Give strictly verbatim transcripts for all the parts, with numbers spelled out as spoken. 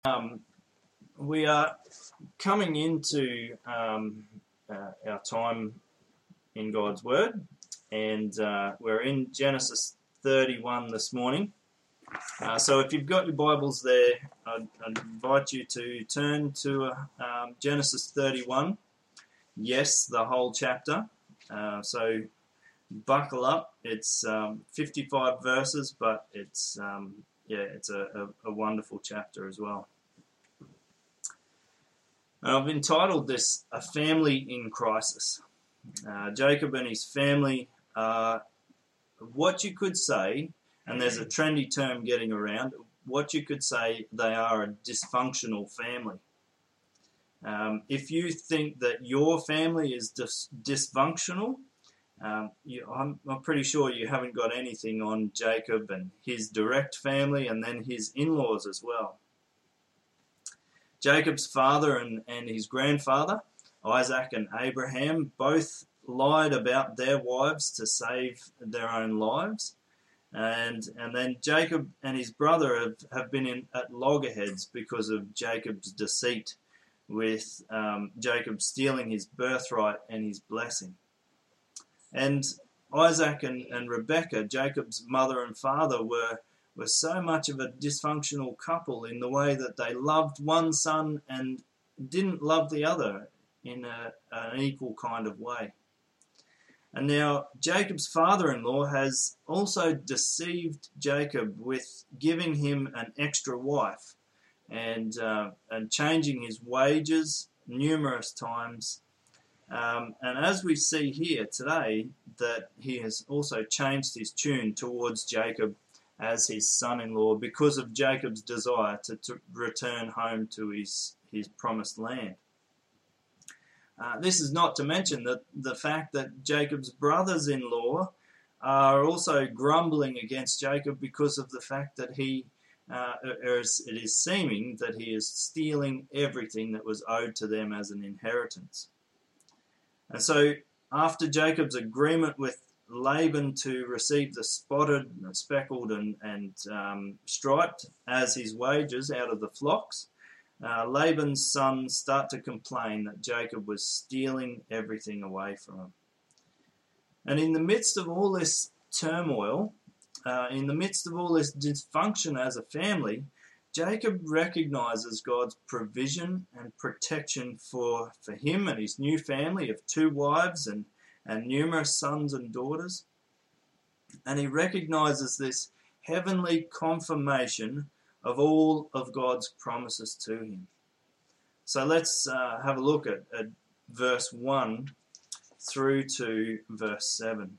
Um, we are coming into um, uh, our time in God's Word, and uh, we're in Genesis thirty-one this morning. Uh, so if you've got your Bibles there, I'd, I'd invite you to turn to uh, um, Genesis thirty-one. Yes, the whole chapter. Uh, so buckle up. It's um, fifty-five verses, but it's um, yeah, it's a, a, a wonderful chapter as well. And I've entitled this A Family in Crisis. Uh, Jacob and his family are what you could say, and there's a trendy term getting around, what you could say they are a dysfunctional family. Um, if you think that your family is dis- dysfunctional, um, you, I'm, I'm pretty sure you haven't got anything on Jacob and his direct family and then his in-laws as well. Jacob's father and, and his grandfather, Isaac and Abraham, both lied about their wives to save their own lives. And and then Jacob and his brother have, have been in, at loggerheads because of Jacob's deceit, with um, Jacob stealing his birthright and his blessing. And Isaac and, and Rebekah, Jacob's mother and father, were were so much of a dysfunctional couple in the way that they loved one son and didn't love the other in a, an equal kind of way. And now Jacob's father-in-law has also deceived Jacob with giving him an extra wife and uh, and changing his wages numerous times. Um, and as we see here today, that he has also changed his tune towards Jacob as his son-in-law because of Jacob's desire to, to return home to his, his promised land. Uh, this is not to mention that the fact that Jacob's brothers-in-law are also grumbling against Jacob because of the fact that he, uh, it is seeming that he is stealing everything that was owed to them as an inheritance. And so after Jacob's agreement with Laban to receive the spotted, speckled and, and um, striped as his wages out of the flocks, uh, Laban's sons start to complain that Jacob was stealing everything away from him. And in the midst of all this turmoil, uh, in the midst of all this dysfunction as a family, Jacob recognizes God's provision and protection for, for him and his new family of two wives and and numerous sons and daughters. And he recognizes this heavenly confirmation of all of God's promises to him. So let's uh, have a look at, at verse one through to verse seven.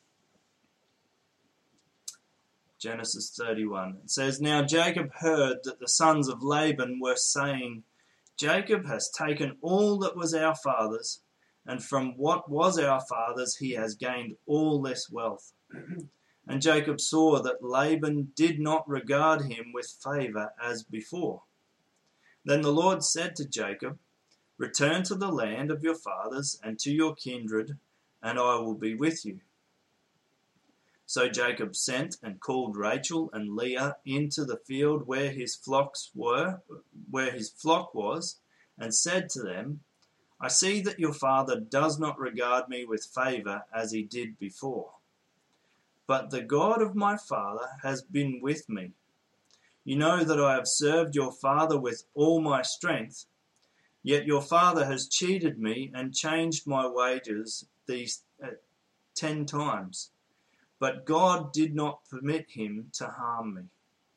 Genesis thirty-one. It says, "Now Jacob heard that the sons of Laban were saying, 'Jacob has taken all that was our father's, and from what was our father's he has gained all this wealth.' And Jacob saw that Laban did not regard him with favour as before. Then the Lord said to Jacob, 'Return to the land of your fathers and to your kindred, and I will be with you.' So Jacob sent and called Rachel and Leah into the field where his flocks were, where his flock was, and said to them, 'I see that your father does not regard me with favour as he did before. But the God of my father has been with me. You know that I have served your father with all my strength, yet your father has cheated me and changed my wages these uh, ten times. But God did not permit him to harm me.'"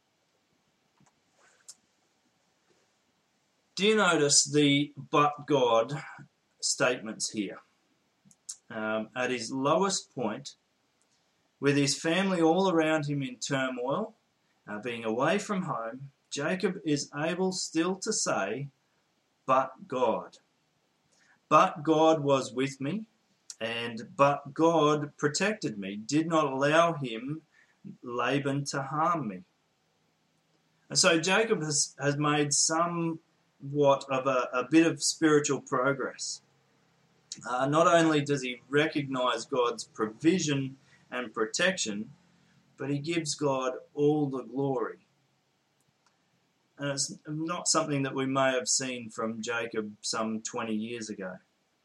Do you notice the "but God" statements here? Um, at his lowest point, with his family all around him in turmoil, uh, being away from home, Jacob is able still to say, "but God." But God was with me, and but God protected me, did not allow him, Laban, to harm me. And so Jacob has, has made somewhat of a, a bit of spiritual progress. Uh, not only does he recognize God's provision and protection, but he gives God all the glory. and it's not something that we may have seen from Jacob some twenty years ago.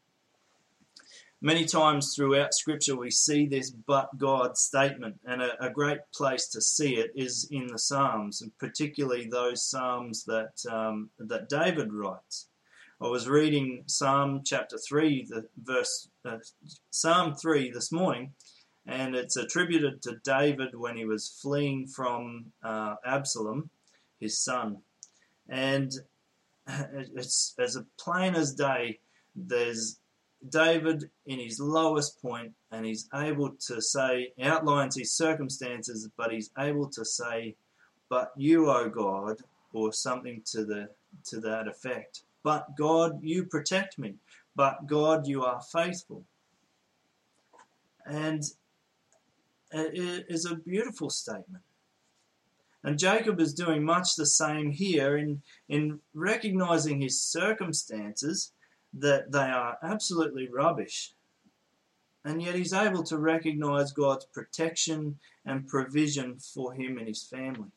Many times throughout Scripture we see this "but God" statement, and a, a great place to see it is in the Psalms, and particularly those Psalms that um, that David writes. I was reading Psalm chapter three, the verse uh, Psalm three this morning, and it's attributed to David when he was fleeing from uh, Absalom, his son. And it's as plain as day. There's David in his lowest point, and he's able to say, outlines his circumstances, but he's able to say, "But you, O God," or something to the to that effect. "But God, you protect me. But God, you are faithful." And it is a beautiful statement. And Jacob is doing much the same here in, in recognizing his circumstances, that they are absolutely rubbish. And yet he's able to recognize God's protection and provision for him and his family.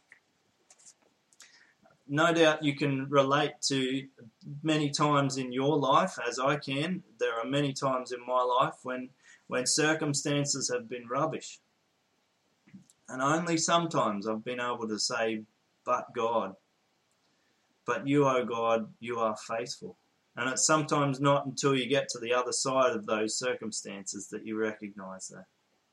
No doubt you can relate to many times in your life, as I can. There are many times in my life when, when circumstances have been rubbish. And only sometimes I've been able to say, "But God." But you, O God, you are faithful. And it's sometimes not until you get to the other side of those circumstances that you recognize that.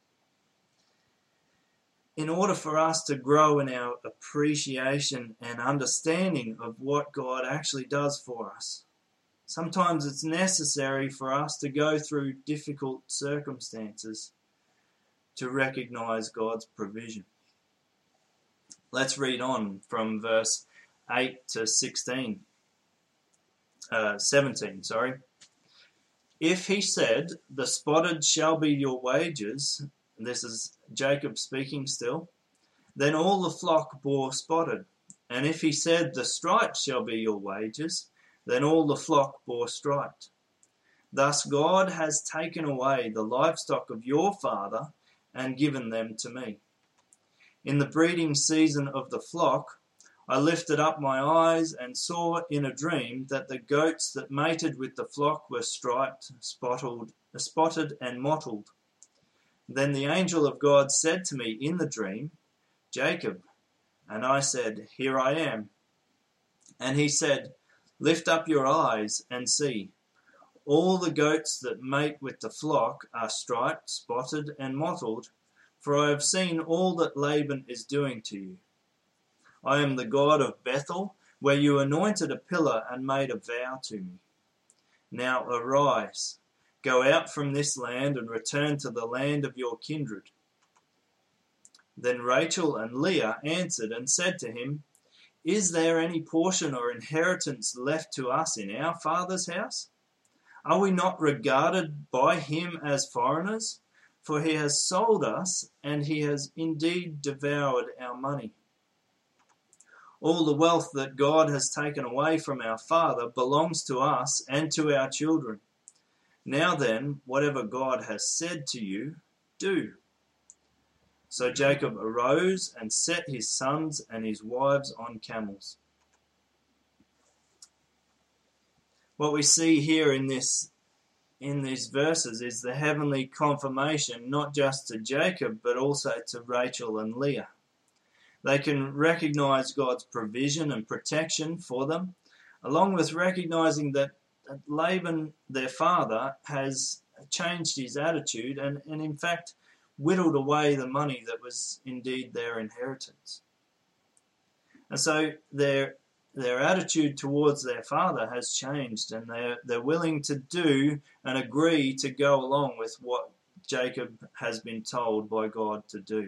In order for us to grow in our appreciation and understanding of what God actually does for us, sometimes it's necessary for us to go through difficult circumstances to recognize God's provision. Let's read on from verse eight to sixteen. Uh, seventeen, sorry. "If he said, 'The spotted shall be your wages,'" and this is Jacob speaking still, "then all the flock bore spotted. And if he said, 'The striped shall be your wages,' then all the flock bore striped. Thus God has taken away the livestock of your father and given them to me. In the breeding season of the flock, I lifted up my eyes and saw in a dream that the goats that mated with the flock were striped, spotted, spotted and mottled. Then the angel of God said to me in the dream, 'Jacob,' and I said, 'Here I am.' And he said, 'Lift up your eyes and see. All the goats that mate with the flock are striped, spotted, and mottled, for I have seen all that Laban is doing to you. I am the God of Bethel, where you anointed a pillar and made a vow to me. Now arise, go out from this land and return to the land of your kindred.' Then Rachel and Leah answered and said to him, 'Is there any portion or inheritance left to us in our father's house? Are we not regarded by him as foreigners? For he has sold us, and he has indeed devoured our money. All the wealth that God has taken away from our father belongs to us and to our children. Now then, whatever God has said to you, do.' So Jacob arose and set his sons and his wives on camels." What we see here in this in these verses is the heavenly confirmation, not just to Jacob, but also to Rachel and Leah. They can recognize God's provision and protection for them, along with recognizing that Laban, their father, has changed his attitude and, and in fact whittled away the money that was indeed their inheritance. And so their their attitude towards their father has changed, and they're, they're willing to do and agree to go along with what Jacob has been told by God to do.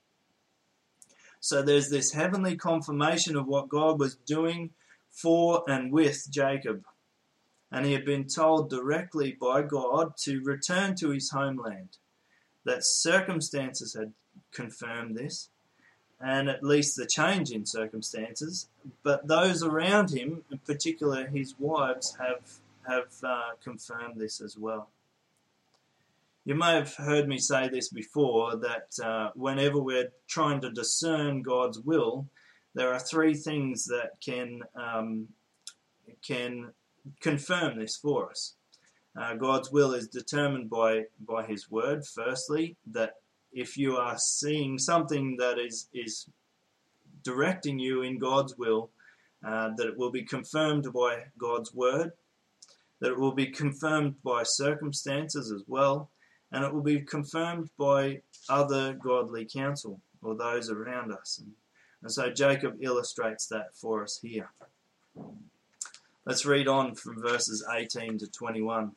So there's this heavenly confirmation of what God was doing for and with Jacob. And he had been told directly by God to return to his homeland. That circumstances had confirmed this, and at least the change in circumstances, but those around him, in particular his wives, have, have uh, confirmed this as well. You may have heard me say this before, that uh, whenever we're trying to discern God's will, there are three things that can um, can confirm this for us. Uh, God's will is determined by, by his word. Firstly, that if you are seeing something that is, is directing you in God's will, uh, that it will be confirmed by God's word, that it will be confirmed by circumstances as well, and it will be confirmed by other godly counsel or those around us. And, and so Jacob illustrates that for us here. Let's read on from verses eighteen to twenty-one.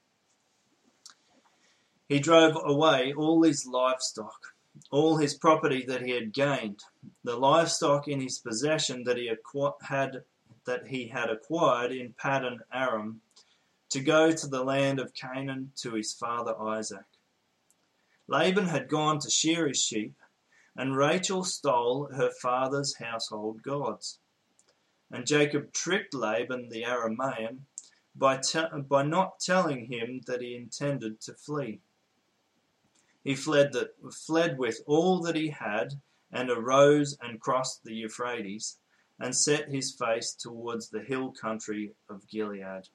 He drove away all his livestock, all his property that he had gained, the livestock in his possession that he had that he had acquired in Paddan Aram, to go to the land of Canaan to his father Isaac. Laban had gone to shear his sheep, and Rachel stole her father's household gods. And Jacob tricked Laban the Aramean by, te- by not telling him that he intended to flee. He fled, the, fled with all that he had, and arose and crossed the Euphrates, and set his face towards the hill country of Gilead.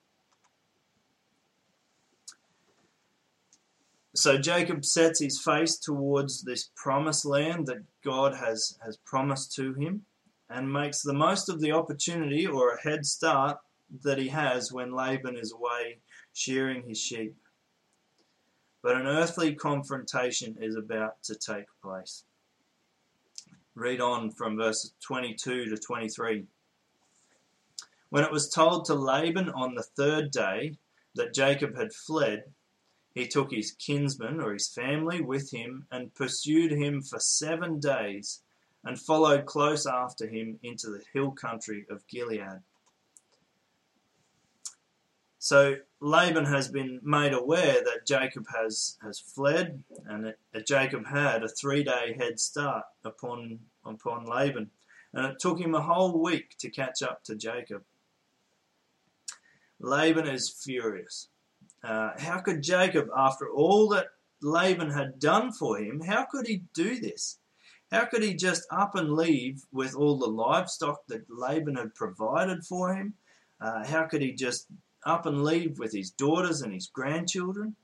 So Jacob sets his face towards this promised land that God has, has promised to him, and makes the most of the opportunity or a head start that he has when Laban is away shearing his sheep. But an earthly confrontation is about to take place. Read on from verses twenty-two to twenty-three. When it was told to Laban on the third day that Jacob had fled, he took his kinsman or his family with him and pursued him for seven days and followed close after him into the hill country of Gilead. So Laban has been made aware that Jacob has, has fled, and that Jacob had a three-day head start upon, upon Laban. And it took him a whole week to catch up to Jacob. Laban is furious. Uh, how could Jacob, after all that Laban had done for him, how could he do this? How could he just up and leave with all the livestock that Laban had provided for him? Uh, how could he just up and leave with his daughters and his grandchildren?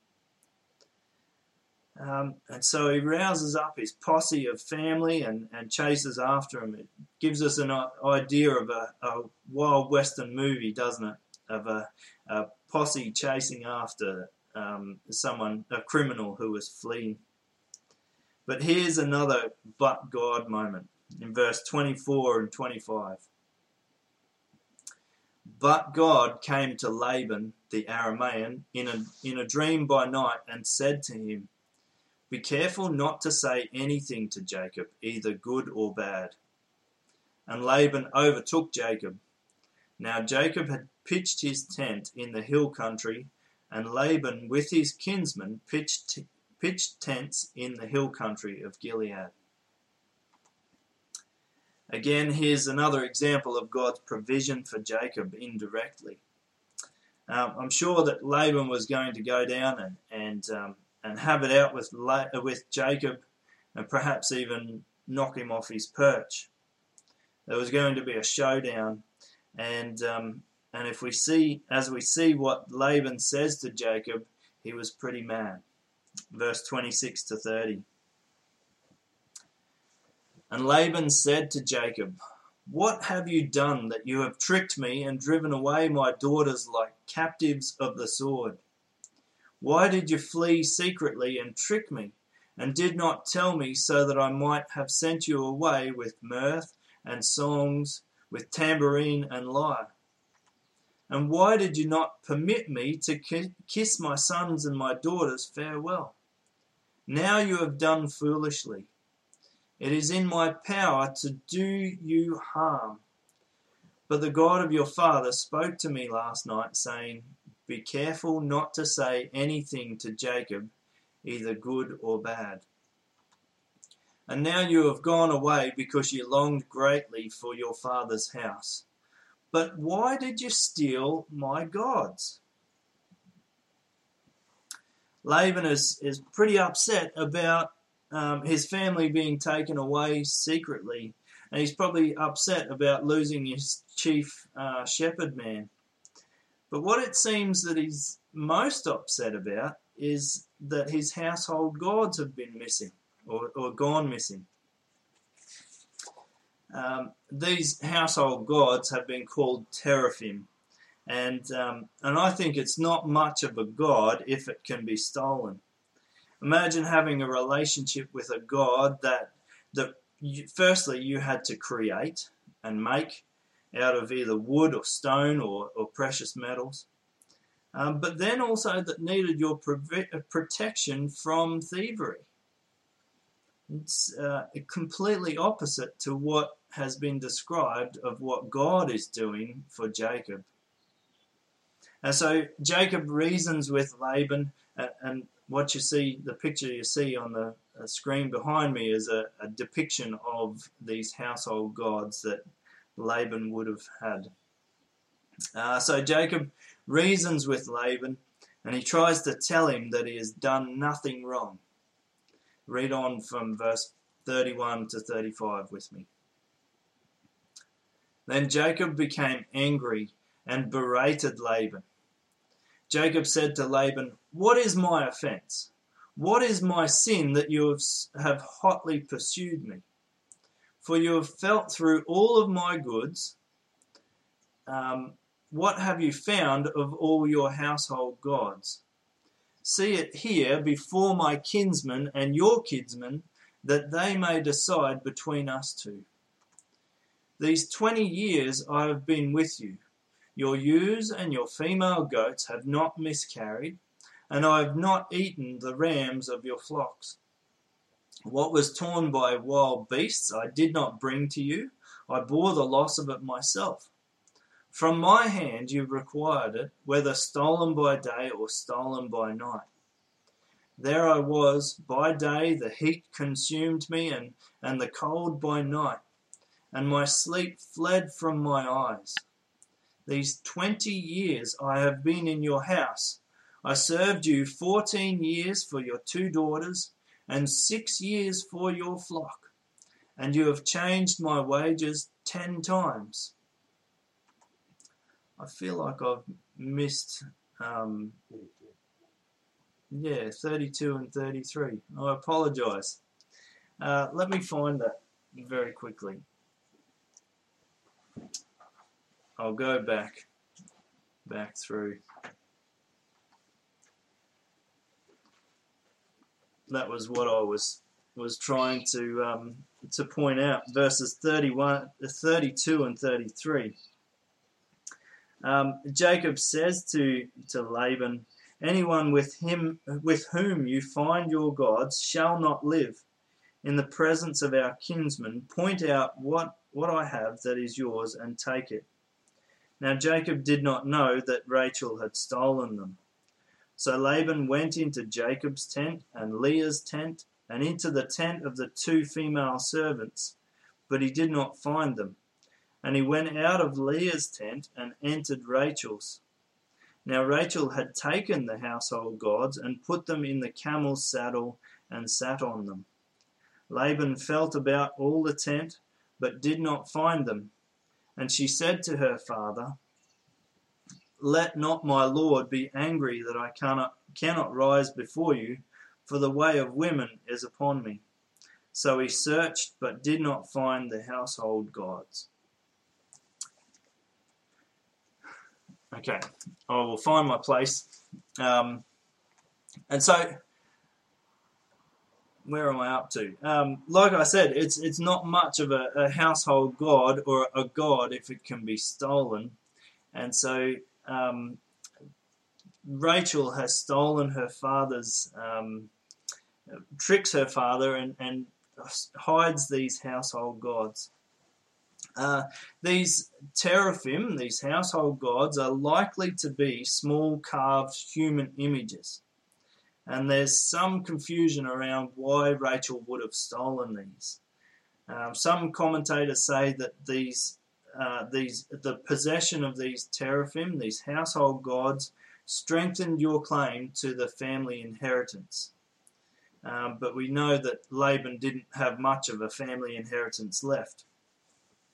Um, and so he rouses up his posse of family and, and chases after him. It gives us an idea of a, a wild western movie, doesn't it? Of a, a posse chasing after um, someone, a criminal who was fleeing. But here's another but God moment in verse twenty-four and twenty-five. But God came to Laban the Aramean in a, in a dream by night and said to him, "Be careful not to say anything to Jacob, either good or bad." And Laban overtook Jacob. Now Jacob had pitched his tent in the hill country, and Laban with his kinsmen pitched pitched tents in the hill country of Gilead. Again, here's another example of God's provision for Jacob indirectly. Um, I'm sure that Laban was going to go down and and, um, and have it out with La- with Jacob, and perhaps even knock him off his perch. There was going to be a showdown, and um, and if we see, as we see what Laban says to Jacob, he was pretty mad. Verse twenty-six to thirty. And Laban said to Jacob, "What have you done that you have tricked me and driven away my daughters like captives of the sword? Why did you flee secretly and trick me, and did not tell me, so that I might have sent you away with mirth and songs, with tambourine and lyre? And why did you not permit me to kiss my sons and my daughters farewell? Now you have done foolishly. It is in my power to do you harm. But the God of your father spoke to me last night, saying, 'Be careful not to say anything to Jacob, either good or bad.' And now you have gone away because you longed greatly for your father's house. But why did you steal my gods?" Laban is, is pretty upset about um, his family being taken away secretly. and he's probably upset about losing his chief uh, shepherd man. But what it seems that he's most upset about is that his household gods have been missing or, or gone missing. Um, these household gods have been called teraphim, and um, and I think it's not much of a god if it can be stolen. Imagine having a relationship with a god that that you, firstly you had to create and make out of either wood or stone or, or precious metals, um, but then also that needed your protection from thievery. It's uh, completely opposite to what has been described of what God is doing for Jacob. And so Jacob reasons with Laban, uh, and what you see, the picture you see on the uh, screen behind me is a, a depiction of these household gods that Laban would have had. Uh, so Jacob reasons with Laban, and he tries to tell him that he has done nothing wrong. Read on from verse thirty-one to thirty-five with me. Then Jacob became angry and berated Laban. Jacob said to Laban, "What is my offense? What is my sin that you have hotly pursued me? For you have felt through all of my goods. Um, what have you found of all your household gods? See it here before my kinsmen and your kinsmen, that they may decide between us two. These twenty years I have been with you. Your ewes and your female goats have not miscarried, and I have not eaten the rams of your flocks. What was torn by wild beasts I did not bring to you. I bore the loss of it myself. From my hand you required it, whether stolen by day or stolen by night. There I was, by day the heat consumed me, and, and the cold by night, and my sleep fled from my eyes. These twenty years I have been in your house. I served you fourteen years for your two daughters, and six years for your flock, and you have changed my wages ten times." I feel like I've missed, um, yeah, thirty-two and thirty-three. I apologise. Uh, let me find that very quickly. I'll go back, back through. That was what I was was trying to um, to point out. Verses thirty-one, thirty-two, and thirty-three. Um, Jacob says to to Laban, "Anyone with him with whom you find your gods shall not live. In the presence of our kinsmen, point out what what I have that is yours, and take it." Now Jacob did not know that Rachel had stolen them. So Laban went into Jacob's tent and Leah's tent and into the tent of the two female servants, but he did not find them. And he went out of Leah's tent and entered Rachel's. Now Rachel had taken the household gods and put them in the camel's saddle and sat on them. Laban felt about all the tent, but did not find them. And she said to her father, "Let not my lord be angry that I cannot, cannot rise before you, for the way of women is upon me." So he searched, but did not find the household gods. Okay, I will find my place. Um, and so, where am I up to? Um, like I said, it's it's not much of a, a household god or a god if it can be stolen. And so um, Rachel has stolen her father's, um, tricks her father and, and hides these household gods. Uh, these teraphim, these household gods, are likely to be small carved human images. And there's some confusion around why Rachel would have stolen these. Um, some commentators say that these, uh, these, the possession of these teraphim, these household gods, strengthened your claim to the family inheritance. Um, but we know that Laban didn't have much of a family inheritance left.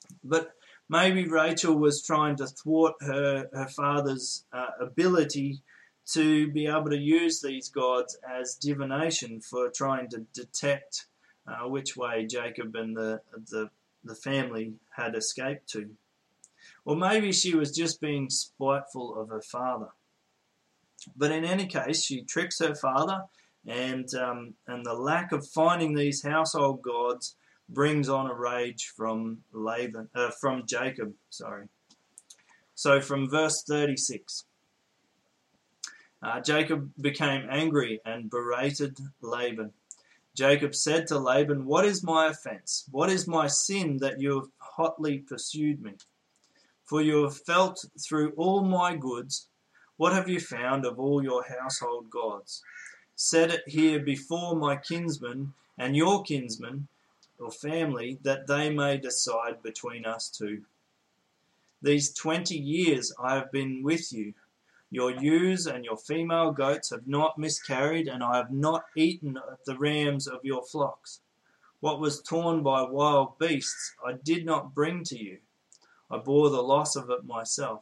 But maybe Rachel was trying to thwart her, her father's uh, ability to be able to use these gods as divination for trying to detect uh, which way Jacob and the, the, the family had escaped to. Or maybe she was just being spiteful of her father. But in any case, she tricks her father, and um, and the lack of finding these household gods brings on a rage from Laban, uh, from Jacob. Sorry. So from verse thirty-six, uh, Jacob became angry and berated Laban. Jacob said to Laban, "What is my offense? What is my sin that you have hotly pursued me? For you have felt through all my goods. What have you found of all your household gods? Set it here before my kinsmen and your kinsmen, or family, that they may decide between us two. These twenty years I have been with you. Your ewes and your female goats have not miscarried, and I have not eaten of the rams of your flocks. What was torn by wild beasts I did not bring to you. I bore the loss of it myself.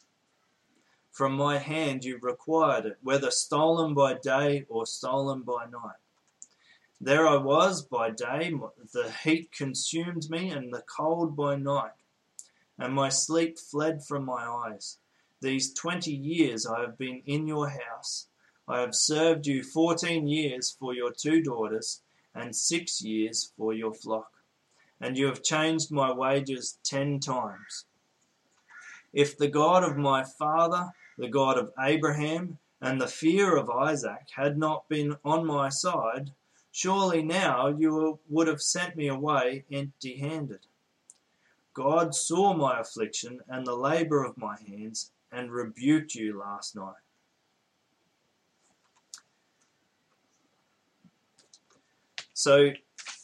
From my hand you required it, whether stolen by day or stolen by night. There I was by day, the heat consumed me, and the cold by night, and my sleep fled from my eyes. These twenty years I have been in your house. I have served you fourteen years for your two daughters, and six years for your flock, and you have changed my wages ten times. If the God of my father, the God of Abraham, and the fear of Isaac had not been on my side, surely now you would have sent me away empty-handed. God saw my affliction and the labor of my hands, and rebuked you last night." So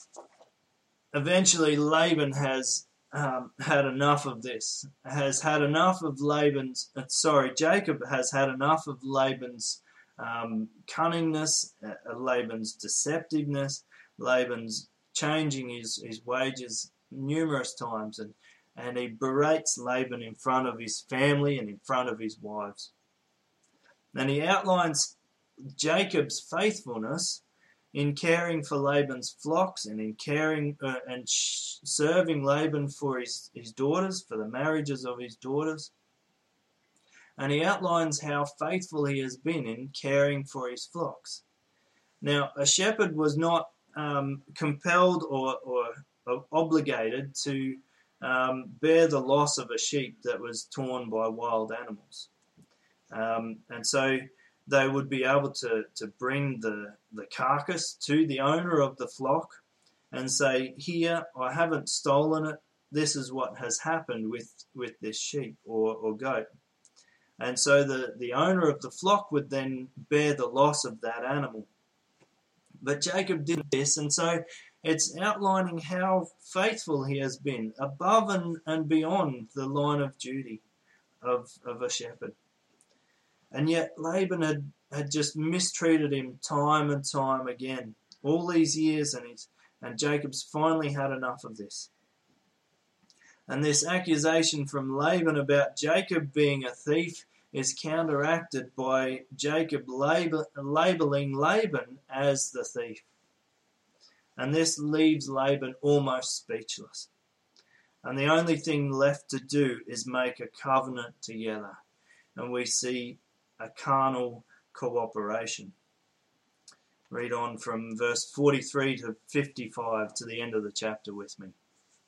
eventually Laban has um, had enough of this, has had enough of Laban's, uh, sorry, Jacob has had enough of Laban's um, cunningness, uh, Laban's deceptiveness, Laban's changing his, his wages numerous times, and, and he berates Laban in front of his family and in front of his wives. And he outlines Jacob's faithfulness in caring for Laban's flocks and in caring uh, and sh- serving Laban for his, his daughters, for the marriages of his daughters. And he outlines how faithful he has been in caring for his flocks. Now, a shepherd was not um, compelled or, or, or obligated to um, bear the loss of a sheep that was torn by wild animals. Um, and so they would be able to, to bring the, the carcass to the owner of the flock and say, "Here, I haven't stolen it. This is what has happened with, with this sheep or, or goat." And so the, the owner of the flock would then bear the loss of that animal. But Jacob did this, and so it's outlining how faithful he has been, above and, and beyond the line of duty of, of a shepherd. And yet Laban had, had just mistreated him time and time again, all these years, and he's, and Jacob's finally had enough of this. And this accusation from Laban about Jacob being a thief is counteracted by Jacob label, labeling Laban as the thief. And this leaves Laban almost speechless. And the only thing left to do is make a covenant together. And we see a carnal cooperation. Read on from verse forty-three to fifty-five to the end of the chapter with me.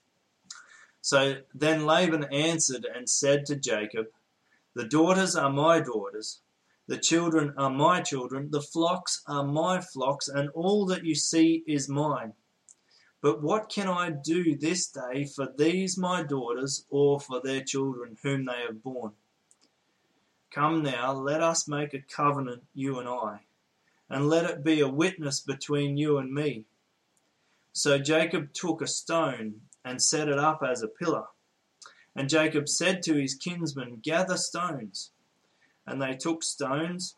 So then Laban answered and said to Jacob, "The daughters are my daughters, the children are my children, the flocks are my flocks, and all that you see is mine. But what can I do this day for these my daughters or for their children whom they have borne? Come now, let us make a covenant, you and I, and let it be a witness between you and me." So Jacob took a stone and set it up as a pillar. And Jacob said to his kinsmen, "Gather stones." And they took stones,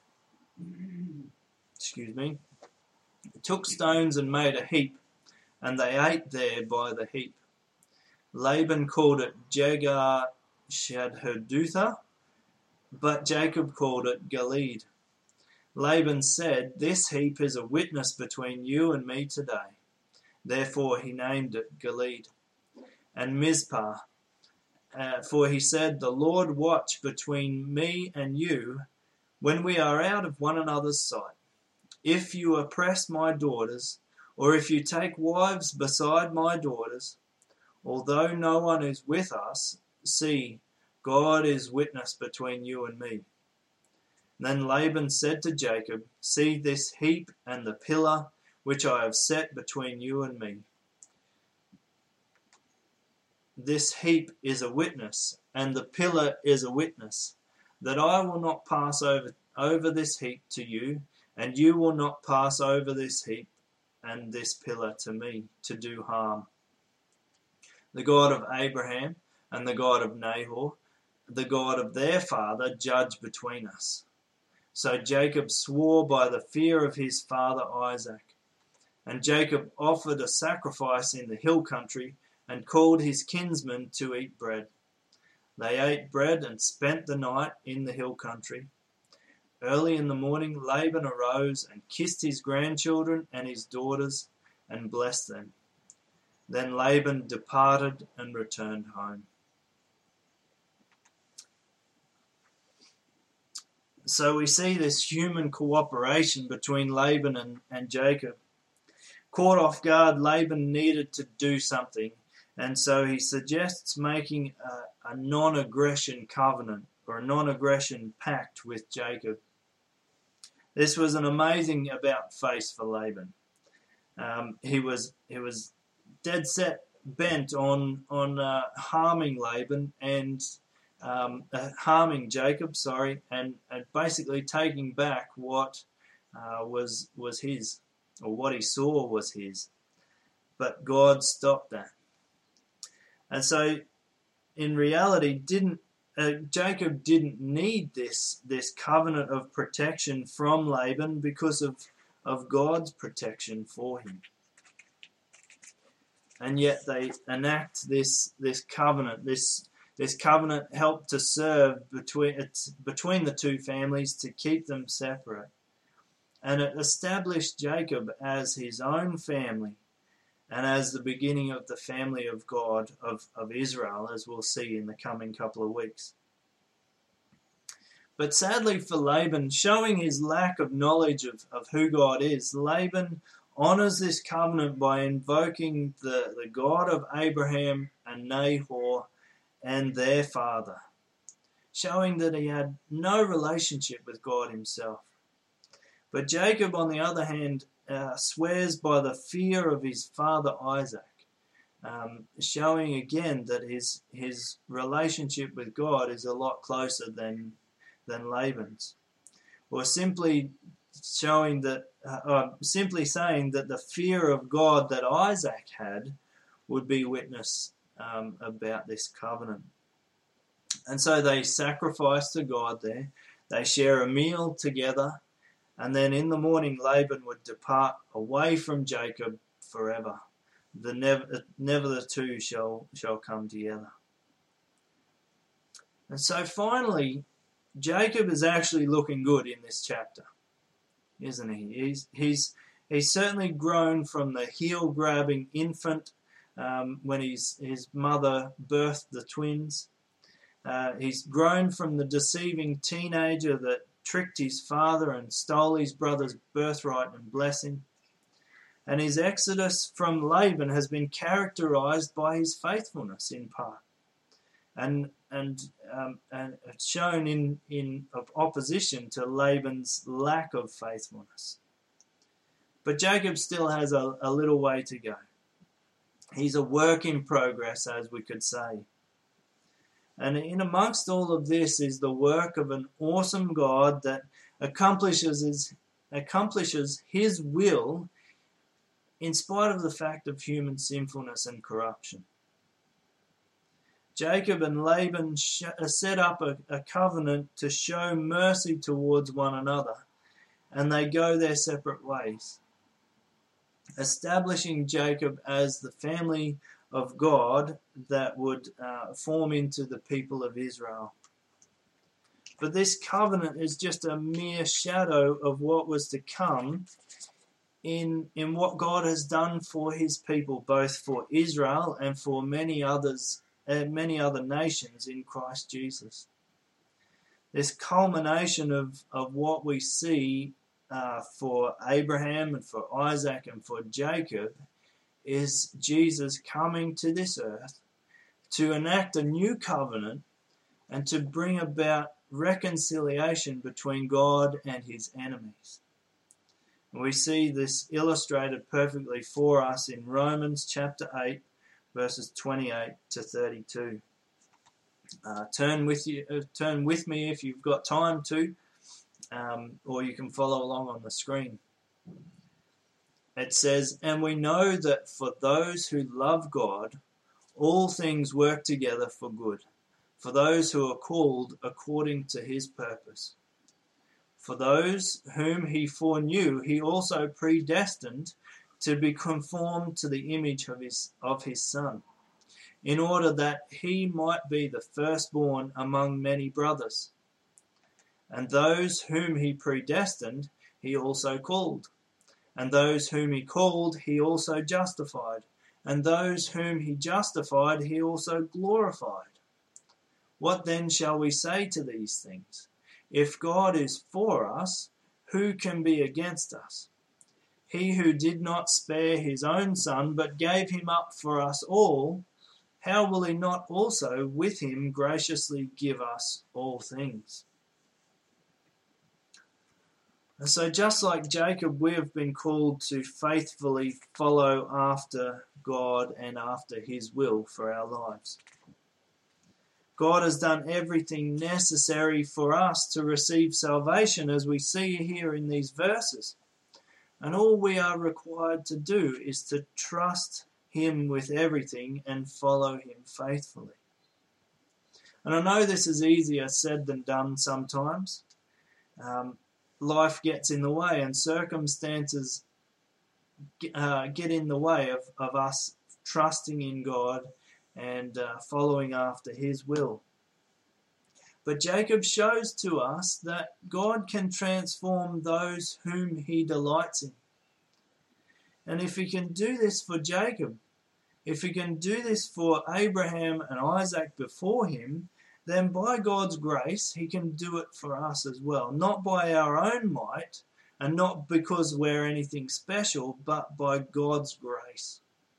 excuse me, took stones and made a heap, and they ate there by the heap. Laban called it Jegar Shadherdutha, but Jacob called it Gilead. Laban said, "This heap is a witness between you and me today." Therefore he named it Gilead. And Mizpah, uh, for he said, "The Lord watch between me and you when we are out of one another's sight. If you oppress my daughters, or if you take wives beside my daughters, although no one is with us, see, God is witness between you and me." Then Laban said to Jacob, "See this heap and the pillar which I have set between you and me. This heap is a witness, and the pillar is a witness, that I will not pass over, over this heap to you, and you will not pass over this heap and this pillar to me, to do harm. The God of Abraham and the God of Nahor, the God of their father, judge between us." So Jacob swore by the fear of his father Isaac. And Jacob offered a sacrifice in the hill country and called his kinsmen to eat bread. They ate bread and spent the night in the hill country. Early in the morning Laban arose and kissed his grandchildren and his daughters and blessed them. Then Laban departed and returned home. So we see this human cooperation between Laban and, and Jacob. Caught off guard, Laban needed to do something, and so he suggests making a, a non-aggression covenant or a non-aggression pact with Jacob. This was an amazing about-face for Laban. Um, he was he was dead set bent on on uh, harming Laban and um, uh, harming Jacob, sorry, and, and basically taking back what uh, was was his, or what he saw was his. But God stopped that. And so, in reality, didn't uh, Jacob didn't need this this covenant of protection from Laban because of of God's protection for him. And yet they enact this this covenant. This this covenant helped to serve between it's between the two families to keep them separate. And it established Jacob as his own family and as the beginning of the family of God, of, of Israel, as we'll see in the coming couple of weeks. But sadly for Laban, showing his lack of knowledge of, of who God is, Laban honors this covenant by invoking the, the God of Abraham and Nahor and their father, showing that he had no relationship with God himself. But Jacob, on the other hand, uh, swears by the fear of his father Isaac, um, showing again that his his relationship with God is a lot closer than than Laban's, or simply showing that, uh, uh, simply saying that the fear of God that Isaac had would be witness um, about this covenant. And so they sacrifice to God there. They share a meal together. And then in the morning, Laban would depart away from Jacob forever. The never, never the two shall, shall come together. And so finally, Jacob is actually looking good in this chapter, isn't he? He's he's he's certainly grown from the heel-grabbing infant um, when his his mother birthed the twins. Uh, he's grown from the deceiving teenager that tricked his father and stole his brother's birthright and blessing. And his exodus from Laban has been characterized by his faithfulness in part, and and um, and shown in in opposition to Laban's lack of faithfulness. But Jacob still has a, a little way to go. He's a work in progress, as we could say. And in amongst all of this is the work of an awesome God that accomplishes his, accomplishes his will in spite of the fact of human sinfulness and corruption. Jacob and Laban sh- set up a, a covenant to show mercy towards one another, and they go their separate ways, establishing Jacob as the family of God that would uh, form into the people of Israel. But this covenant is just a mere shadow of what was to come in, in what God has done for his people, both for Israel and for many others, uh, many other nations in Christ Jesus. This culmination of, of what we see uh, for Abraham and for Isaac and for Jacob is Jesus coming to this earth to enact a new covenant and to bring about reconciliation between God and his enemies. And we see this illustrated perfectly for us in Romans chapter eight, verses twenty-eight to thirty-two. Uh, turn with you, uh, turn with me if you've got time to, um, or you can follow along on the screen. It says, "And we know that for those who love God, all things work together for good, for those who are called according to his purpose. For those whom he foreknew, he also predestined to be conformed to the image of his of his Son, in order that he might be the firstborn among many brothers. And those whom he predestined, he also called. And those whom he called, he also justified. And those whom he justified, he also glorified. What then shall we say to these things? If God is for us, who can be against us? He who did not spare his own Son, but gave him up for us all, how will he not also with him graciously give us all things?" And so just like Jacob, we have been called to faithfully follow after God and after his will for our lives. God has done everything necessary for us to receive salvation, as we see here in these verses. And all we are required to do is to trust him with everything and follow him faithfully. And I know this is easier said than done sometimes. Um, life gets in the way and circumstances uh, get in the way of, of us trusting in God and uh, following after his will. But Jacob shows to us that God can transform those whom he delights in. And if he can do this for Jacob, if he can do this for Abraham and Isaac before him, then by God's grace, he can do it for us as well. Not by our own might, and not because we're anything special, but by God's grace.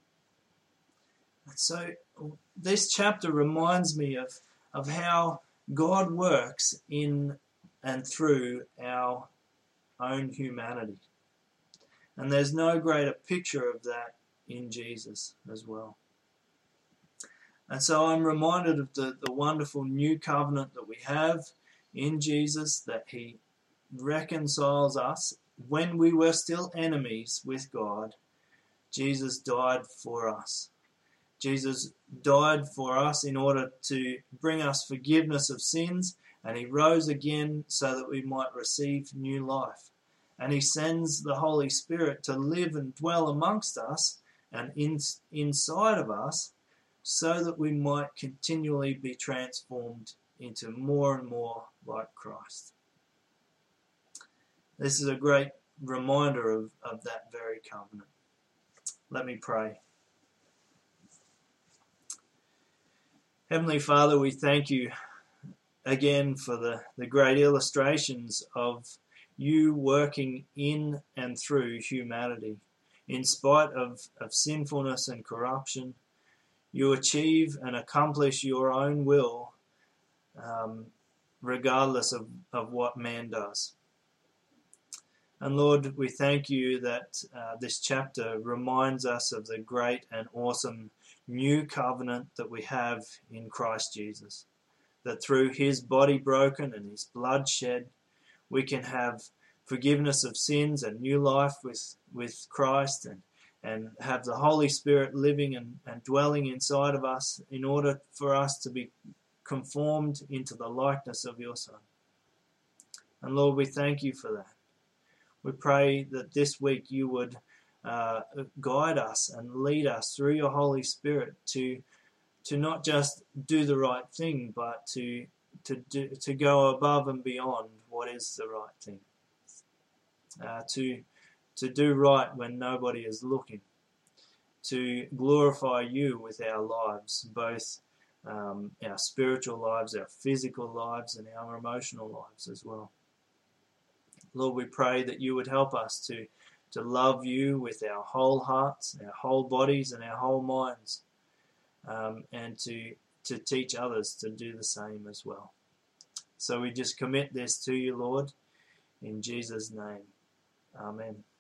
And so this chapter reminds me of, of how God works in and through our own humanity. And there's no greater picture of that in Jesus as well. And so I'm reminded of the, the wonderful new covenant that we have in Jesus, that he reconciles us when we were still enemies with God. Jesus died for us. Jesus died for us in order to bring us forgiveness of sins, and he rose again so that we might receive new life. And he sends the Holy Spirit to live and dwell amongst us and in, inside of us, so that we might continually be transformed into more and more like Christ. This is a great reminder of, of that very covenant. Let me pray. Heavenly Father, we thank you again for the, the great illustrations of you working in and through humanity. In spite of, of sinfulness and corruption, you achieve and accomplish your own will, um, regardless of, of what man does. And Lord, we thank you that uh, this chapter reminds us of the great and awesome new covenant that we have in Christ Jesus. That through his body broken and his blood shed, we can have forgiveness of sins and new life with, with Christ, and, and have the Holy Spirit living and, and dwelling inside of us in order for us to be conformed into the likeness of your Son. And Lord, we thank you for that. We pray that this week you would uh, guide us and lead us through your Holy Spirit to to not just do the right thing, but to to do, to go above and beyond what is the right thing. Uh, to to do right when nobody is looking. To glorify you with our lives, both um, our spiritual lives, our physical lives, and our emotional lives as well. Lord, we pray that you would help us to, to love you with our whole hearts, our whole bodies, and our whole minds, um, and to, to teach others to do the same as well. So we just commit this to you, Lord, in Jesus' name. Amen.